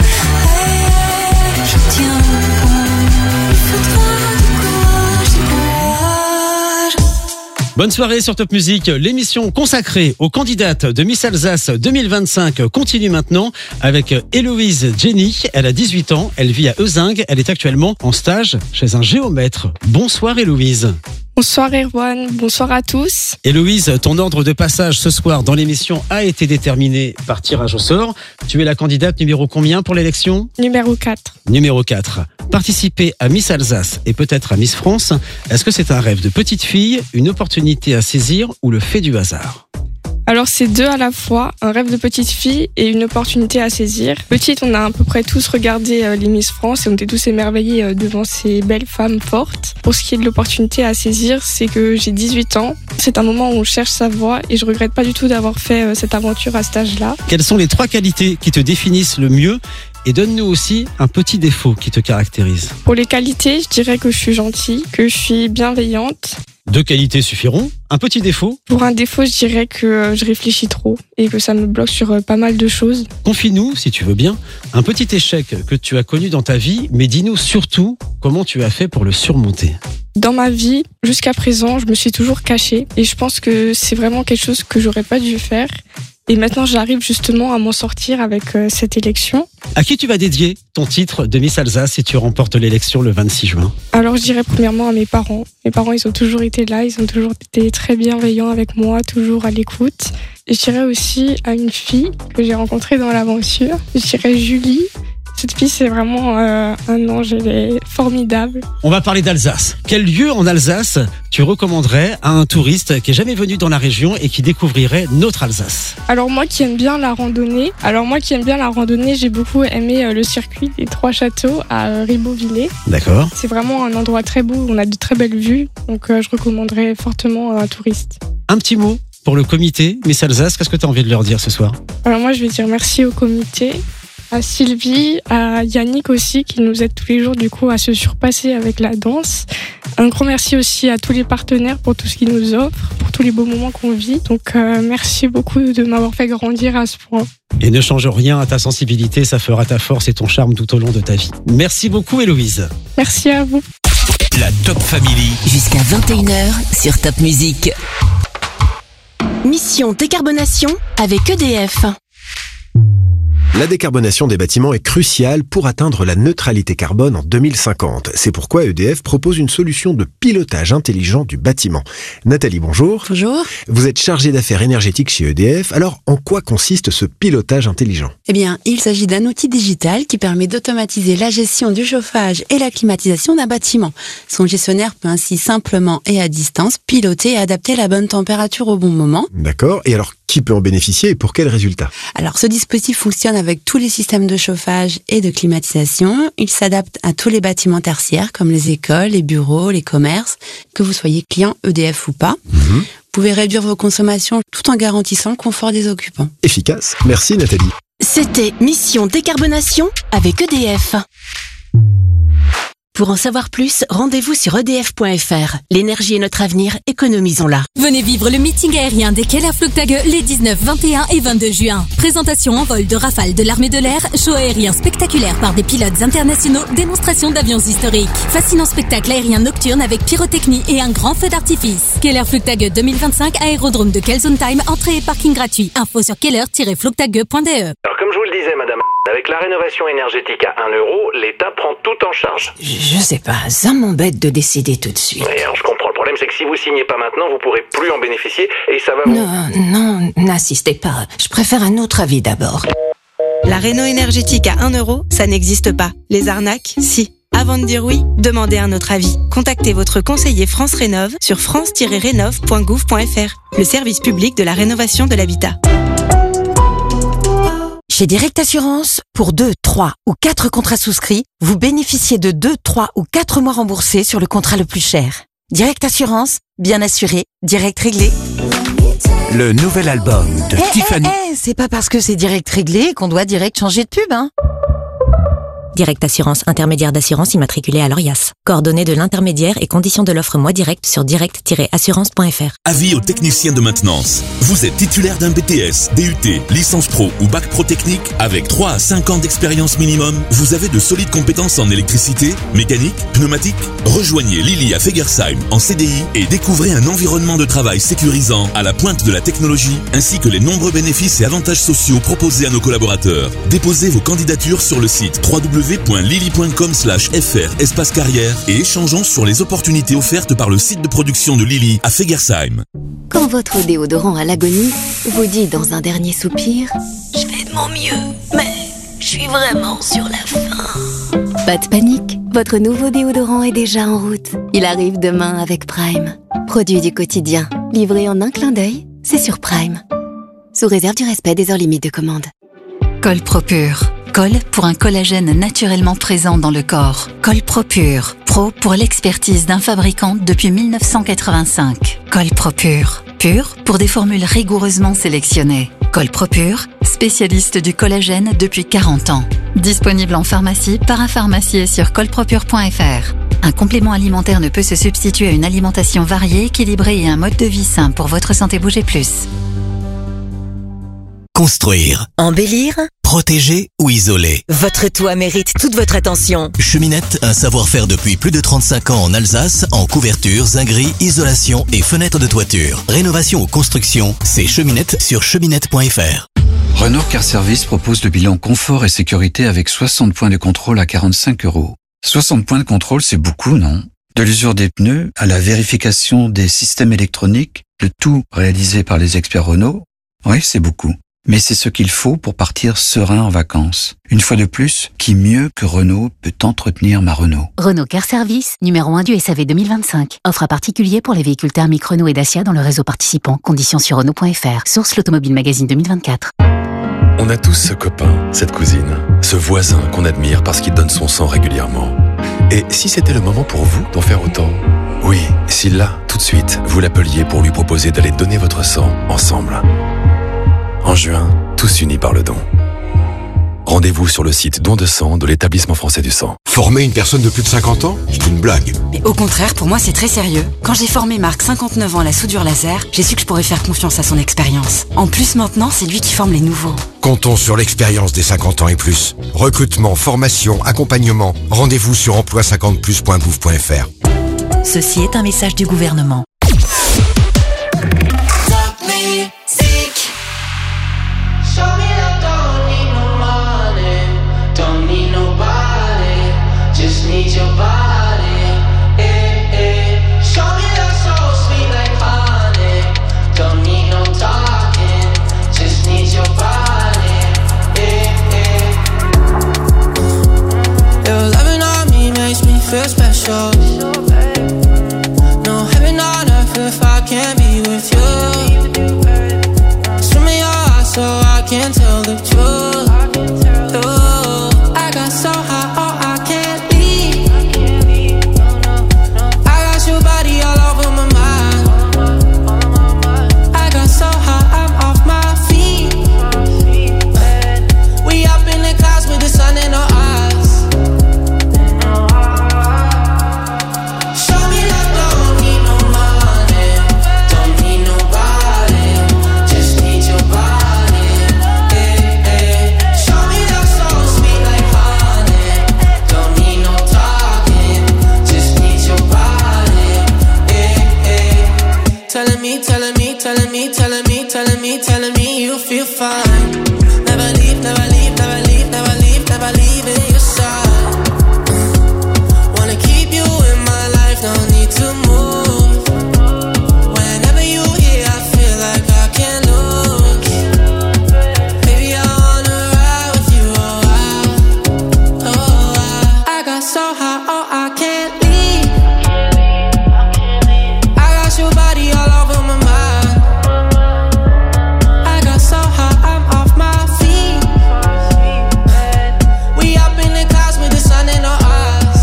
aïe aïe, je tiens bon. Il faudra du courage, du courage. Bonne soirée sur Top Music. L'émission consacrée aux candidates de Miss Alsace deux mille vingt-cinq continue maintenant avec Héloïse Jenny. Elle a dix-huit ans, elle vit à Euzingue. Elle est actuellement en stage chez un géomètre. Bonsoir Héloïse. Bonsoir Erwan, bonsoir à tous. Héloïse, ton ordre de passage ce soir dans l'émission a été déterminé par tirage au sort. Tu es la candidate numéro combien pour l'élection ? Numéro quatre. Numéro quatre. Participer à Miss Alsace et peut-être à Miss France, est-ce que c'est un rêve de petite fille, une opportunité à saisir ou le fait du hasard ? Alors c'est deux à la fois, un rêve de petite fille et une opportunité à saisir. Petite, on a à peu près tous regardé euh, les Miss France et on était tous émerveillés euh, devant ces belles femmes fortes. Pour ce qui est de l'opportunité à saisir, c'est que j'ai dix-huit ans. C'est un moment où on cherche sa voie et je regrette pas du tout d'avoir fait euh, cette aventure à cet âge-là. Quelles sont les trois qualités qui te définissent le mieux ? Et donne-nous aussi un petit défaut qui te caractérise. Pour les qualités, je dirais que je suis gentille, que je suis bienveillante. Deux qualités suffiront. Un petit défaut ? Pour un défaut, je dirais que je réfléchis trop et que ça me bloque sur pas mal de choses. Confie-nous, si tu veux bien, un petit échec que tu as connu dans ta vie, mais dis-nous surtout comment tu as fait pour le surmonter. Dans ma vie, jusqu'à présent, je me suis toujours cachée et je pense que c'est vraiment quelque chose que j'aurais pas dû faire. Et maintenant, j'arrive justement à m'en sortir avec euh, cette élection. À qui tu vas dédier ton titre de Miss Alsace si tu remportes l'élection le vingt-six juin ? Alors, je dirais premièrement à mes parents. Mes parents, ils ont toujours été là, ils ont toujours été très bienveillants avec moi, toujours à l'écoute. Et je dirais aussi à une fille que j'ai rencontrée dans l'aventure. Je dirais Julie. Cette fille, c'est vraiment euh, un ange, elle est formidable. On va parler d'Alsace. Quel lieu en Alsace tu recommanderais à un touriste qui est jamais venu dans la région et qui découvrirait notre Alsace ? Alors moi qui aime bien la randonnée, alors moi qui aime bien la randonnée, j'ai beaucoup aimé euh, le circuit des Trois Châteaux à euh, Ribeauvillé. D'accord. C'est vraiment un endroit très beau, on a de très belles vues, donc euh, je recommanderais fortement à un touriste. Un petit mot pour le comité Miss Alsace, qu'est-ce que tu as envie de leur dire ce soir ? Alors moi je vais dire merci au comité, à Sylvie, à Yannick aussi qui nous aide tous les jours du coup à se surpasser avec la danse. Un grand merci aussi à tous les partenaires pour tout ce qu'ils nous offrent, pour tous les beaux moments qu'on vit. Donc euh, merci beaucoup de m'avoir fait grandir à ce point. Et ne change rien à ta sensibilité, ça fera ta force et ton charme tout au long de ta vie. Merci beaucoup Héloïse. Merci à vous. La Top Family. Jusqu'à vingt et une heures sur Top Music. Mission décarbonation avec E D F. La décarbonation des bâtiments est cruciale pour atteindre la neutralité carbone en deux mille cinquante. C'est pourquoi E D F propose une solution de pilotage intelligent du bâtiment. Nathalie, bonjour. Bonjour. Vous êtes chargée d'affaires énergétiques chez E D F. Alors, en quoi consiste ce pilotage intelligent ? Eh bien, il s'agit d'un outil digital qui permet d'automatiser la gestion du chauffage et la climatisation d'un bâtiment. Son gestionnaire peut ainsi simplement et à distance piloter et adapter la bonne température au bon moment. D'accord. Et alors, qui peut en bénéficier et pour quels résultats ? Alors, ce dispositif fonctionne avec tous les systèmes de chauffage et de climatisation. Il s'adapte à tous les bâtiments tertiaires comme les écoles, les bureaux, les commerces, que vous soyez client E D F ou pas. Mmh. Vous pouvez réduire vos consommations tout en garantissant le confort des occupants. Efficace. Merci Nathalie. C'était Mission décarbonation avec E D F. Pour en savoir plus, rendez-vous sur E D F point F R. L'énergie est notre avenir, économisons-la. Venez vivre le meeting aérien des Keller Flugtage les dix-neuf, vingt et un et vingt-deux juin. Présentation en vol de Rafale de l'armée de l'air, show aérien spectaculaire par des pilotes internationaux, démonstration d'avions historiques. Fascinant spectacle aérien nocturne avec pyrotechnie et un grand feu d'artifice. Keller Flugtage deux mille vingt-cinq, aérodrome de Kelsenheim, entrée et parking gratuit. Info sur keller tiret flugtage point d e. Alors comme je vous le disais madame, avec la rénovation énergétique à un euro, l'État prend tout en charge. Je sais pas, ça m'embête de décider tout de suite. Et alors je comprends, le problème c'est que si vous signez pas maintenant, vous pourrez plus en bénéficier et ça va vous... Non, non, n'insistez pas, je préfère un autre avis d'abord. La réno énergétique à un euro, ça n'existe pas. Les arnaques, si. Avant de dire oui, demandez un autre avis. Contactez votre conseiller France Rénov sur france tiret rénov point gouv point f r, le service public de la rénovation de l'habitat. Chez Direct Assurance, pour deux, trois ou quatre contrats souscrits, vous bénéficiez de deux, trois ou quatre mois remboursés sur le contrat le plus cher. Direct Assurance, bien assuré, direct réglé. Le nouvel album de Eh, Tiffany. eh, eh, c'est pas parce que c'est direct réglé qu'on doit direct changer de pub, hein. Direct Assurance, intermédiaire d'assurance immatriculé à l'Orias. Coordonnées de l'intermédiaire et conditions de l'offre Moi Direct sur direct tiret assurance point f r. Avis aux techniciens de maintenance. Vous êtes titulaire d'un B T S, D U T, licence pro ou bac pro technique avec trois à cinq ans d'expérience minimum. Vous avez de solides compétences en électricité, mécanique, pneumatique. Rejoignez Lily à Fegersheim en C D I et découvrez un environnement de travail sécurisant à la pointe de la technologie ainsi que les nombreux bénéfices et avantages sociaux proposés à nos collaborateurs. Déposez vos candidatures sur le site w w w point lily point com slash f r espace carrière et échangeons sur les opportunités offertes par le site de production de Lily à Fegersheim. Quand votre déodorant à l'agonie vous dit dans un dernier soupir « Je fais de mon mieux, mais je suis vraiment sur la fin ». Pas de panique, votre nouveau déodorant est déjà en route. Il arrive demain avec Prime. Produit du quotidien, livré en un clin d'œil, c'est sur Prime. Sous réserve du respect des heures limites de commande. Col Propure. Col pour un collagène naturellement présent dans le corps. Col Propure. Pro pour l'expertise d'un fabricant depuis mille neuf cent quatre-vingt-cinq. Col Propure. Pur pour des formules rigoureusement sélectionnées. Col Propure, spécialiste du collagène depuis quarante ans. Disponible en pharmacie, parapharmacie et sur colpropure point f r. Un complément alimentaire ne peut se substituer à une alimentation variée, équilibrée et un mode de vie sain pour votre santé. Bougez plus. Construire, Embellir, protéger ou isoler. votre toit mérite toute votre attention. Cheminette, un savoir-faire depuis plus de trente-cinq ans en Alsace, en couverture, zinguerie, isolation et fenêtres de toiture. Rénovation ou construction, c'est Cheminette sur cheminette point f r. Renault Car Service propose le bilan confort et sécurité avec soixante points de contrôle à quarante-cinq euros. soixante points de contrôle, c'est beaucoup, non? De l'usure des pneus à la vérification des systèmes électroniques, le tout réalisé par les experts Renault. Oui, c'est beaucoup. Mais c'est ce qu'il faut pour partir serein en vacances. Une fois de plus, qui mieux que Renault peut entretenir ma Renault? Renault Car Service, numéro un du S A V deux mille vingt-cinq. Offre à particulier pour les véhicules thermiques Renault et Dacia dans le réseau participant. Conditions sur Renault point f r. Source l'Automobile Magazine deux mille vingt-quatre. On a tous ce copain, cette cousine, ce voisin qu'on admire parce qu'il donne son sang régulièrement. Et si c'était le moment pour vous d'en faire autant? Oui, si là, tout de suite, vous l'appeliez pour lui proposer d'aller donner votre sang ensemble. En juin, tous unis par le don. Rendez-vous sur le site don de sang de l'établissement français du sang. Former une personne de plus de cinquante ans, c'est une blague. Mais au contraire, pour moi, c'est très sérieux. Quand j'ai formé Marc, cinquante-neuf ans, à la soudure laser, j'ai su que je pourrais faire confiance à son expérience. En plus, maintenant, c'est lui qui forme les nouveaux. Comptons sur l'expérience des cinquante ans et plus. Recrutement, formation, accompagnement. Rendez-vous sur emploi cinquante plus point gouv point f r. Ceci est un message du gouvernement. Feel special. No heaven on earth if I can't be with you. Swim in your eyes so I can tell the truth. Ooh, I got so high, oh I can't leave. I got your body all over my mind. I got so high, I'm off my feet. We up in the clouds with the sun in our eyes. leave, never leave, never leave, never leave, never leaving your side. Wanna keep you in my life, no need to move. Whenever you here, I feel like I can't lose. Baby, I wanna ride with you, oh I, oh I. I got so high, oh I can't leave. I got your body all over my mind. I got so high, I'm off my feet. We up in the clouds with the sun in our eyes.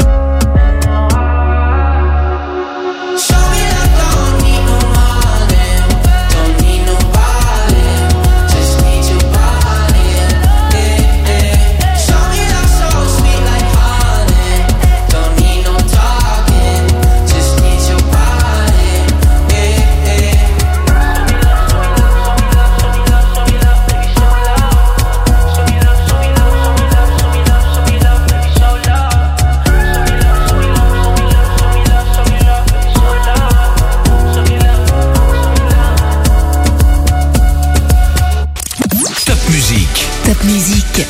Show me love, don't need no money, don't need nobody, just need your body, yeah, yeah. Show me love so sweet like honey, don't need no talking, just need your body, yeah, yeah. Top musique. Top musique.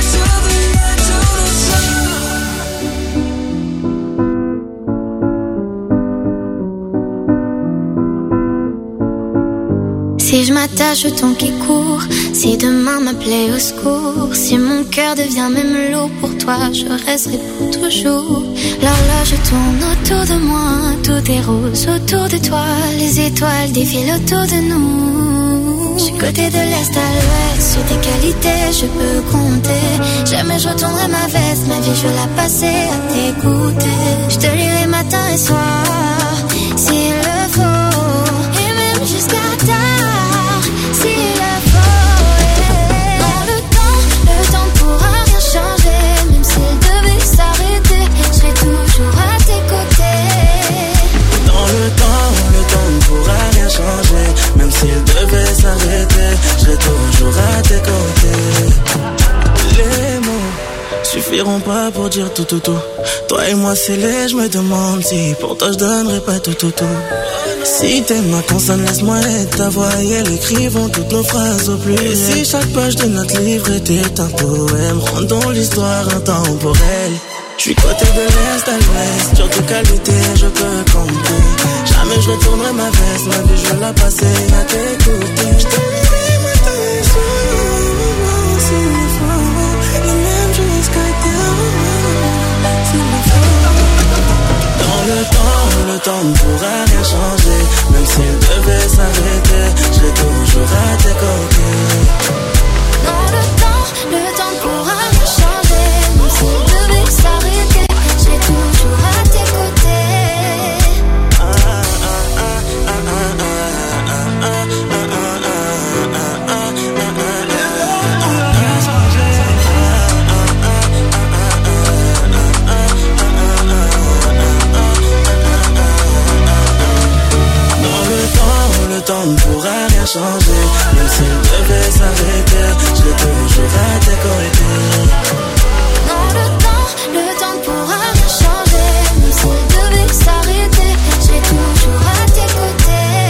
Si je m'attache au temps qui court, si demain m'appelait au secours, si mon cœur devient même lourd pour toi, je resterai pour toujours. L'horloge tourne autour de moi, tout est rose autour de toi, les étoiles défilent autour de nous. Je suis côté de l'est à l'ouest, sur tes qualités je peux compter. Jamais je retournerai ma veste, ma vie je vais la passer à t'écouter. Je te lirai matin et soir, s'il le faut, et même jusqu'à tard, s'il le faut. Yeah. Dans le temps, le temps ne pourra rien changer, même s'il devait s'arrêter, je serai toujours à tes côtés. Dans le temps, le temps ne pourra rien changer, même s'il devait s'arrêter, je serai toujours à tes côtés. Les mots suffiront pas pour dire tout tout tout. Toi et moi c'est les, je me demande si pour toi je donnerais pas tout tout tout. Si t'aimes ma consonne, laisse-moi être ta voix et elle écrivons toutes nos phrases au plus. Et si chaque page de notre livre était un poème, rendons l'histoire intemporelle. Je suis côté de l'est à l'ouest, sur tes qualités je peux compter. Jamais je retournerai ma veste, ma vie je vais la passer à t'écouter. Je te lirai matin et soir, s'il le faut, et même jusqu'à terre, s'il le faut. Dans le temps, le temps ne pourra rien changer, même s'il devait s'arrêter, je serai toujours à tes côtés. Dans le temps, le temps ne pourra rien changer, même s'il devait s'arrêter, je serai toujours à tes côtés. Le temps ne pourra rien changer, même s'il devait s'arrêter, je serai toujours à tes côtés. Dans le temps, le temps ne pourra rien changer, même s'il devait s'arrêter, je serai toujours à tes côtés.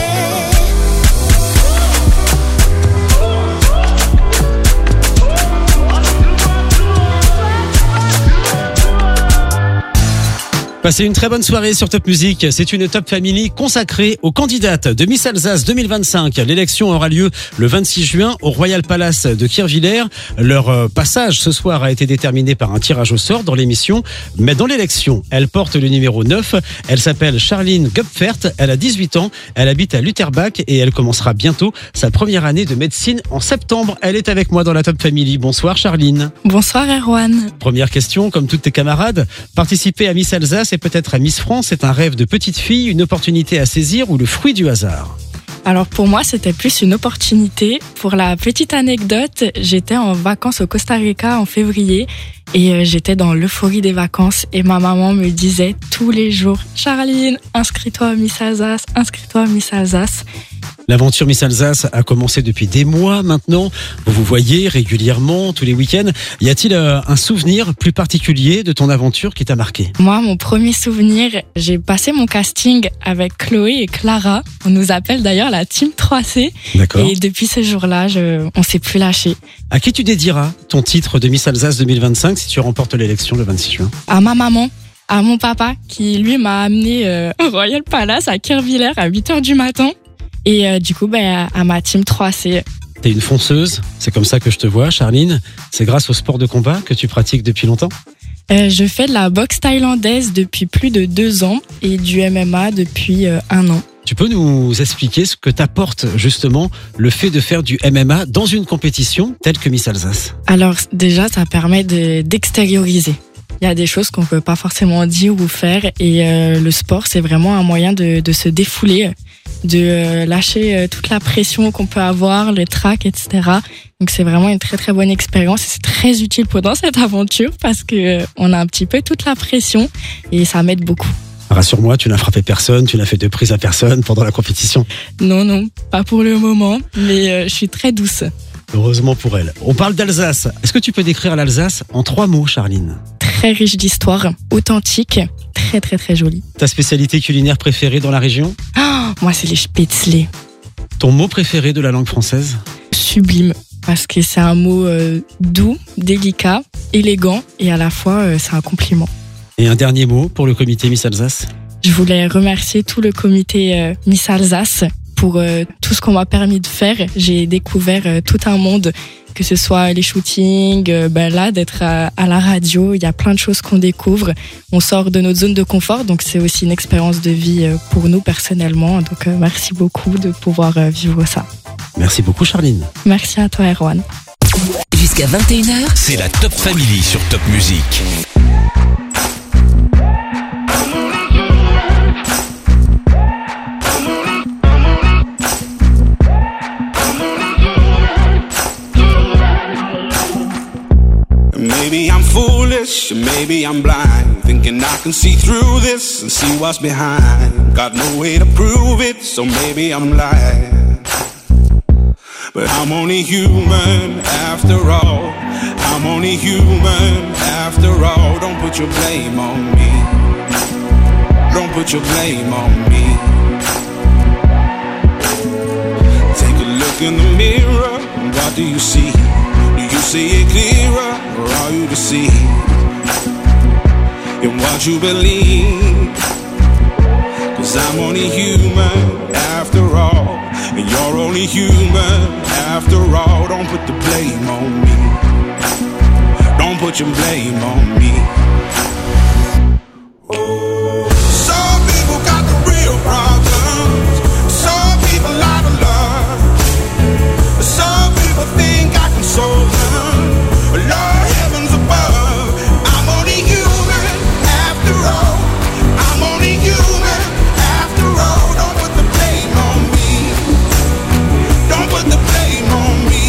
Passez une très bonne soirée sur Top Music. C'est une Top Family consacrée aux candidates de Miss Alsace deux mille vingt-cinq. L'élection aura lieu le vingt-six juin au Royal Palace de Kirchwiller. Leur passage ce soir a été déterminé par un tirage au sort dans l'émission. Mais dans l'élection, elle porte le numéro neuf. Elle s'appelle Charline Gupfert. Elle a dix-huit ans. Elle habite à Lutterbach et elle commencera bientôt sa première année de médecine en septembre. Elle est avec moi dans la Top Family. Bonsoir Charline. Bonsoir Erwan. Première question, comme toutes tes camarades, participer à Miss Alsace et peut-être à Miss France, c'est un rêve de petite fille, une opportunité à saisir ou le fruit du hasard? Alors pour moi, c'était plus une opportunité. Pour la petite anecdote, j'étais en vacances au Costa Rica en février et j'étais dans l'euphorie des vacances et ma maman me disait tous les jours « Charline, inscris-toi à Miss Alsace, inscris-toi à Miss Alsace ». L'aventure Miss Alsace a commencé depuis des mois maintenant. Vous vous voyez régulièrement, tous les week-ends. Y a-t-il euh, un souvenir plus particulier de ton aventure qui t'a marqué ? Moi, mon premier souvenir, j'ai passé mon casting avec Chloé et Clara. On nous appelle d'ailleurs la Team trois C. D'accord. Et depuis ce jour-là, je, on s'est plus lâché. À qui tu dédieras ton titre de Miss Alsace deux mille vingt-cinq si tu remportes l'élection le vingt-six juin ? À ma maman, à mon papa, qui lui m'a amené euh, au Royal Palace à Kirchwiller à huit heures du matin. Et euh, du coup, ben, à ma Team trois C. T'es une fonceuse, c'est comme ça que je te vois, Charline. C'est grâce au sport de combat que tu pratiques depuis longtemps ? euh, Je fais de la boxe thaïlandaise depuis plus de deux ans et du M M A depuis euh, un an. Tu peux nous expliquer ce que t'apporte justement le fait de faire du M M A dans une compétition telle que Miss Alsace ? Alors déjà, ça permet de, d'extérioriser. Il y a des choses qu'on peut pas forcément dire ou faire et euh, le sport, c'est vraiment un moyen de, de se défouler, de euh, lâcher euh, toute la pression qu'on peut avoir, les tracks, et cetera. Donc c'est vraiment une très très bonne expérience et c'est très utile pendant cette aventure parce que euh, on a un petit peu toute la pression et ça m'aide beaucoup. Rassure-moi, tu n'as frappé personne, tu n'as fait de prise à personne pendant la compétition ? Non, non, pas pour le moment, mais euh, je suis très douce. Heureusement pour elle. On parle d'Alsace. Est-ce que tu peux décrire l'Alsace en trois mots, Charline ? Très riche d'histoire, authentique, très très très jolie. Ta spécialité culinaire préférée dans la région ? Oh, moi, c'est les spätzle. Ton mot préféré de la langue française ? Sublime, parce que c'est un mot euh, doux, délicat, élégant et à la fois euh, c'est un compliment. Et un dernier mot pour le comité Miss Alsace ? Je voulais remercier tout le comité euh, Miss Alsace pour euh, tout ce qu'on m'a permis de faire. J'ai découvert euh, tout un monde, que ce soit les shootings, euh, ben là, d'être à, à la radio. Il y a plein de choses qu'on découvre. On sort de notre zone de confort, donc c'est aussi une expérience de vie euh, pour nous personnellement. Donc euh, merci beaucoup de pouvoir euh, vivre ça. Merci beaucoup, Charline. Merci à toi, Erwan. Jusqu'à vingt et une heures, c'est la Top Family sur Top Music. Maybe I'm foolish, maybe I'm blind, thinking I can see through this and see what's behind. Got no way to prove it, so maybe I'm lying. But I'm only human after all. I'm only human after all. Don't put your blame on me. Don't put your blame on me. Take a look in the mirror, what do you see? Do you see it clearer, or are you deceived in what you believe? Cause I'm only human after all, and you're only human after all. Don't put the blame on me. Don't put your blame on me. Some people got the real problems. Some people out of love. Some people think I can solve them. Lord, heavens above, I'm only human after all. I'm only human after all. Don't put the blame on me. Don't put the blame on me.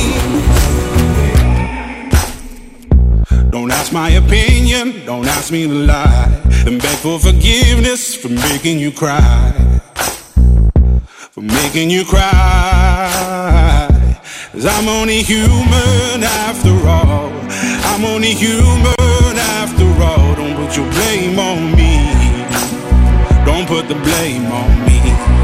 Don't ask my opinion, don't ask me to lie, and beg for forgiveness for making you cry, for making you cry. Cause I'm only human after all. I'm only human after all. Don't put your blame on me. Don't put the blame on me.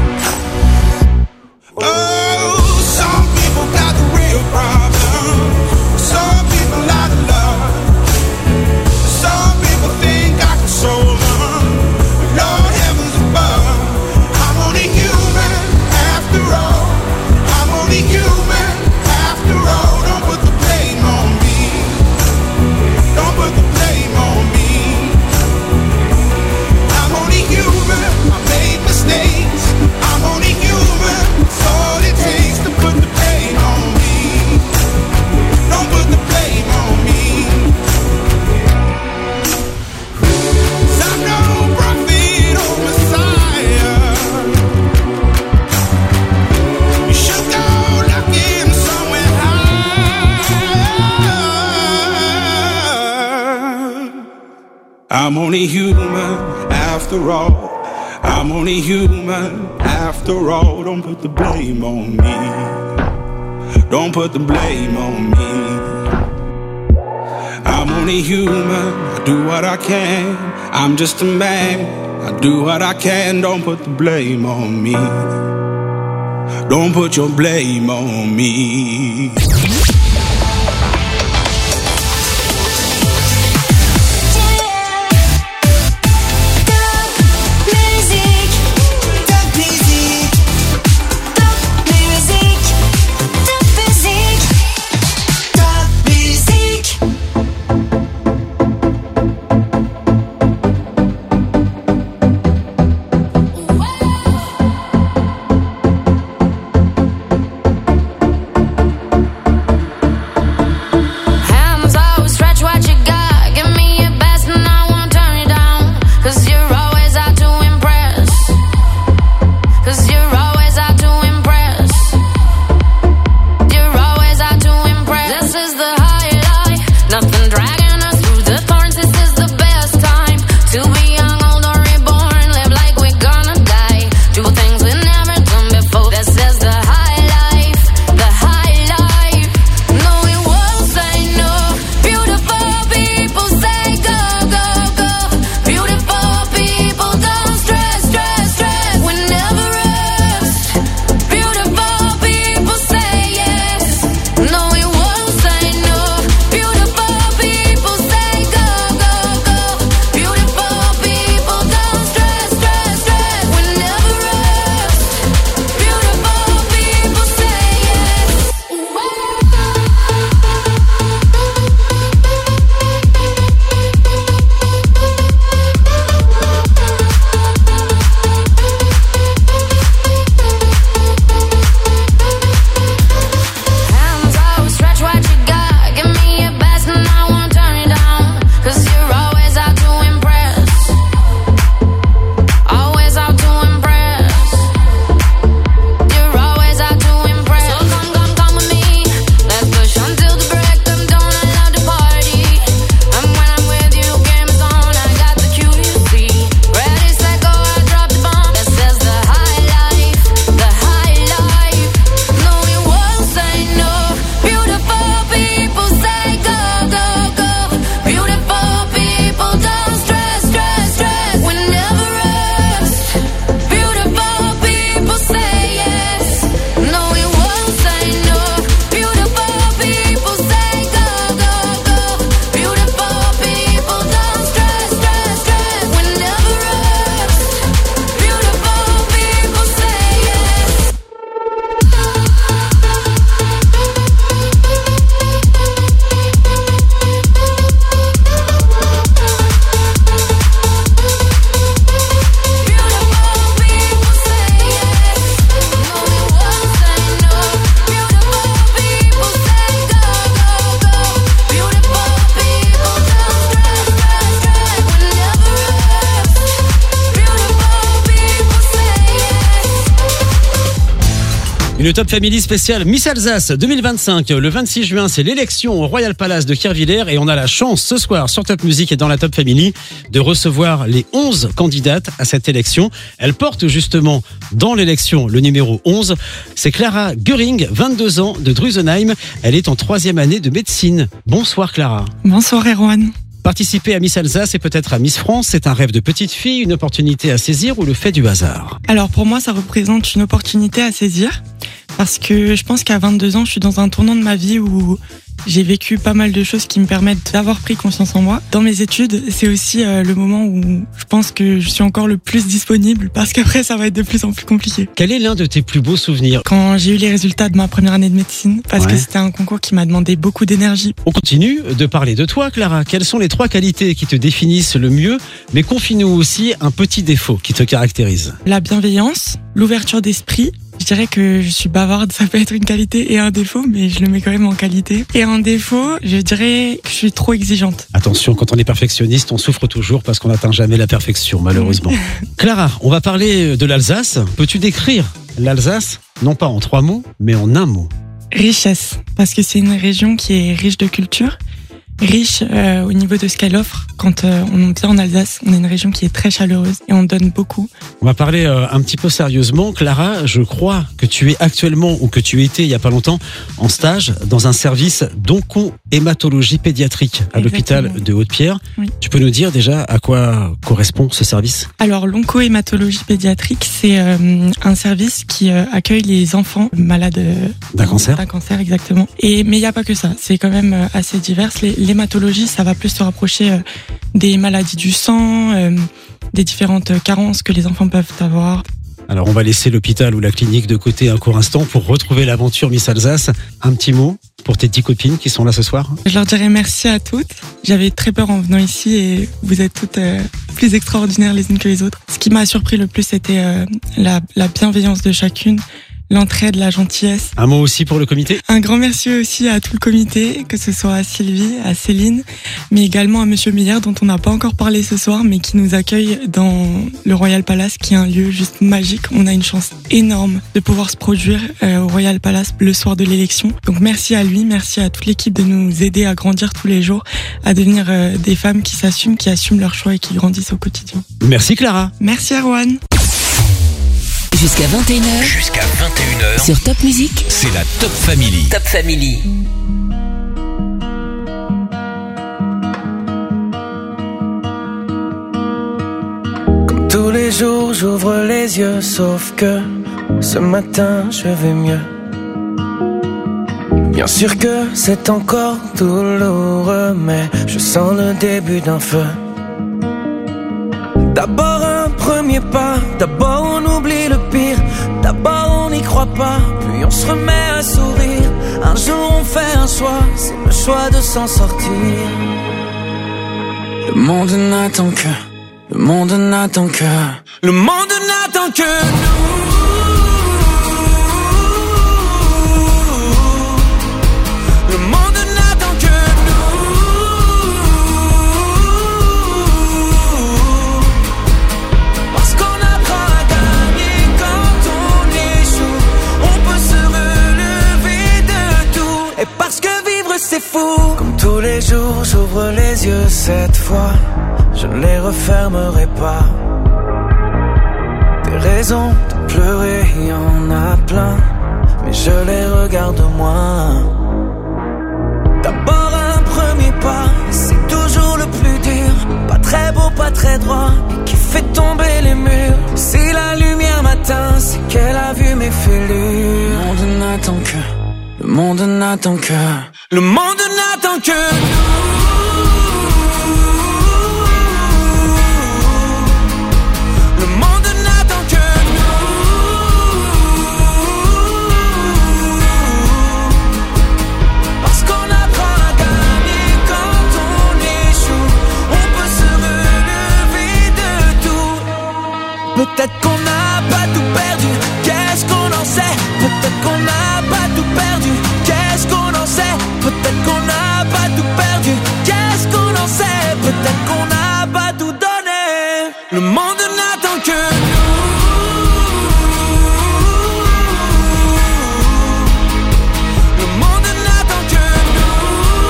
Oh, some people got the real problems. Some people out of love. Some people think I can solve them. Lord, heavens above, I'm only human after all. I'm only human after all. Don't put the blame on me. Don't put the blame on me. I'm only human. I made mistakes. I'm only human. It's all it takes to put the blame on me. Don't put the blame on me. 'Cause I'm no prophet or Messiah. You should go looking somewhere high. I'm only human after all. I'm only human after all. Don't put the blame on me. Don't put the blame on me. I'm only human, I do what I can. I'm just a man, I do what I can. Don't put the blame on me. Don't put your blame on me. Une Top Family spéciale Miss Alsace deux mille vingt-cinq. Le vingt-six juin, c'est l'élection au Royal Palace de Kirchwiller et on a la chance ce soir sur Top Music et dans la Top Family de recevoir les onze candidates à cette élection. Elle porte justement dans l'élection le numéro onze. C'est Clara Göring, vingt-deux ans, de Drusenheim. Elle est en troisième année de médecine. Bonsoir Clara. Bonsoir Erwan. Participer à Miss Alsace et peut-être à Miss France, c'est un rêve de petite fille, une opportunité à saisir ou le fait du hasard? Alors pour moi, ça représente une opportunité à saisir parce que je pense qu'à vingt-deux ans, je suis dans un tournant de ma vie où j'ai vécu pas mal de choses qui me permettent d'avoir pris confiance en moi. Dans mes études, c'est aussi euh, le moment où je pense que je suis encore le plus disponible parce qu'après, ça va être de plus en plus compliqué. Quel est l'un de tes plus beaux souvenirs? Quand j'ai eu les résultats de ma première année de médecine, parce ouais. que c'était un concours qui m'a demandé beaucoup d'énergie. On continue de parler de toi, Clara. Quelles sont les trois qualités qui te définissent le mieux? Mais confie-nous aussi un petit défaut qui te caractérise. La bienveillance, l'ouverture d'esprit. Je dirais que je suis bavarde, ça peut être une qualité et un défaut, mais je le mets quand même en qualité. Et un défaut, je dirais que je suis trop exigeante. Attention, quand on est perfectionniste, on souffre toujours parce qu'on n'atteint jamais la perfection, malheureusement. Clara, on va parler de l'Alsace. Peux-tu décrire l'Alsace, non pas en trois mots, mais en un mot? Richesse, parce que c'est une région qui est riche de culture. riche euh, au niveau de ce qu'elle offre. Quand euh, on vient en Alsace, on est une région qui est très chaleureuse et on donne beaucoup. On va parler euh, un petit peu sérieusement. Clara, je crois que tu es actuellement, ou que tu étais il y a pas longtemps, en stage dans un service d'onco-hématologie pédiatrique à Exactement. l'hôpital de Haute-Pierre. Oui. Tu peux nous dire déjà à quoi correspond ce service ? Alors, l'onco-hématologie pédiatrique, c'est euh, un service qui euh, accueille les enfants malades euh, D'un cancer ? D'un cancer, exactement. Et, mais il n'y a pas que ça, c'est quand même euh, assez divers. Les- L'hématologie, ça va plus se rapprocher euh, des maladies du sang, euh, des différentes carences que les enfants peuvent avoir. Alors on va laisser l'hôpital ou la clinique de côté un court instant pour retrouver l'aventure Miss Alsace. Un petit mot pour tes dix copines qui sont là ce soir ? Je leur dirais merci à toutes. J'avais très peur en venant ici et vous êtes toutes euh, plus extraordinaires les unes que les autres. Ce qui m'a surpris le plus, c'était euh, la, la bienveillance de chacune, l'entraide, la gentillesse. Un mot aussi pour le comité ? Un grand merci aussi à tout le comité, que ce soit à Sylvie, à Céline, mais également à Monsieur Meyer, dont on n'a pas encore parlé ce soir, mais qui nous accueille dans le Royal Palace, qui est un lieu juste magique. On a une chance énorme de pouvoir se produire euh, au Royal Palace le soir de l'élection. Donc merci à lui, merci à toute l'équipe de nous aider à grandir tous les jours, à devenir euh, des femmes qui s'assument, qui assument leurs choix et qui grandissent au quotidien. Merci Clara. Merci Erwan. Jusqu'à vingt et une heures. Jusqu'à vingt et une heures. Sur Top Music. C'est la Top Family. Top Family. Comme tous les jours, j'ouvre les yeux, sauf que ce matin, je vais mieux. Bien sûr que c'est encore douloureux, mais je sens le début d'un feu. D'abord un premier pas, d'abord on oublie le pire, d'abord on n'y croit pas, puis on se remet à sourire. Un jour on fait un choix, c'est le choix de s'en sortir. Le monde n'attend que, le monde n'attend que, le monde n'attend que nous. Le monde n'attend que nous. Parce qu'on apprend à gagner quand on échoue. On peut se relever de tout. Et parce que vivre c'est fou. Comme tous les jours j'ouvre les yeux cette fois. Je ne les refermerai pas. Des raisons de pleurer, il y en a plein. Mais je les regarde moins. D'abord un premier pas, c'est toujours le plus dur. Pas très beau, pas très droit, et qui fait tomber les murs. Si la lumière m'atteint, c'est qu'elle a vu mes fêlures. Le monde n'attend que, le monde n'attend que, le monde n'attend que nous.